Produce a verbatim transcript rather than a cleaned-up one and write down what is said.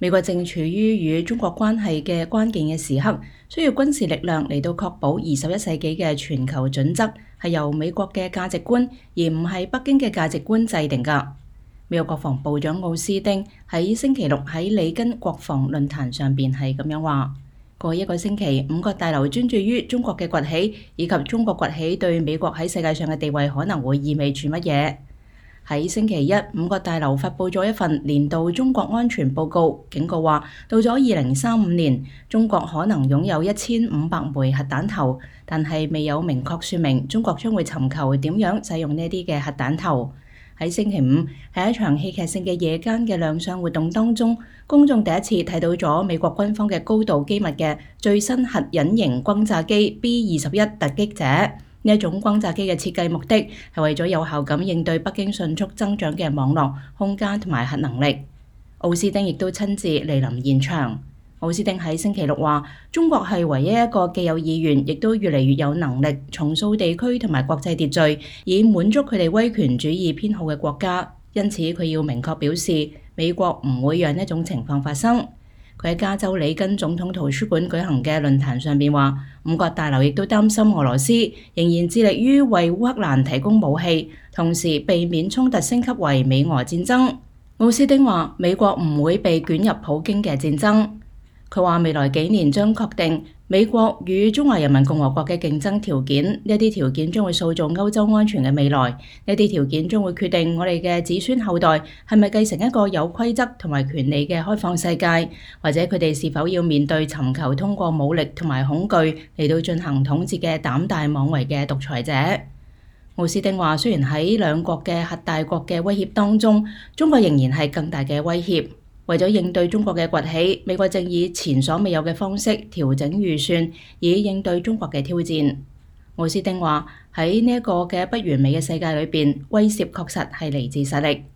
美國正處於與中國關係嘅關鍵嘅時刻，需要軍事力量嚟到確保二十一世紀嘅全球準則係由美國嘅價值觀，而唔係北京嘅價值觀制定㗎。美國國防部長奧斯汀喺星期六喺里根國防論壇上邊係咁樣話：過一個星期，五角大樓專注於中國嘅崛起，以及中國崛起對美國喺世界上嘅地位可能會意味住乜嘢。喺星期一，五角大樓發布咗一份年度中國安全報告，警告話到咗二零三五年，中國可能擁有一千五百枚核彈頭，但係未有明確說明中國將會尋求點樣使用呢啲嘅核彈頭。喺星期五，喺一場戲劇性嘅夜間嘅亮相活動當中，公眾第一次睇到咗美國軍方嘅高度機密嘅最新核隱形轟炸機 B 二十一突擊者。呢一種轟炸機嘅設計目的係為咗有效咁應對北京迅速增長嘅網絡、空間同埋核能力。奧斯汀亦都親自蒞臨現場。奧斯汀喺星期六話：中國係唯一一個既有意願，亦都越嚟越有能力重塑地區同埋國際秩序，以滿足佢哋威權主義偏好嘅國家。因此，佢要明確表示，美國唔會讓呢種情況發生。佢喺加州里根總統圖書館舉行嘅論壇上邊話：五角大樓亦都擔心俄羅斯仍然致力於為烏克蘭提供武器，同時避免衝突升級為美俄戰爭。奧斯汀話：美國唔會被捲入普京嘅戰爭。佢話未來幾年將確定美國與中華人民共和國嘅競爭條件，呢啲條件將會塑造歐洲安全嘅未來，呢啲條件將會決定我哋嘅子孫後代係咪繼承一個有規則同埋權利嘅開放世界，或者佢哋是否要面對尋求通過武力同埋恐懼嚟到進行統治嘅膽大妄為嘅獨裁者。奧斯汀話：雖然喺兩國嘅核大國嘅威脅當中，中國仍然係更大嘅威脅。為咗應對中國嘅崛起，美國正以前所未有嘅方式調整預算，以應對中國嘅挑戰。奧斯汀話：喺呢一個嘅不完美嘅世界裏邊，威懾確實係嚟自實力。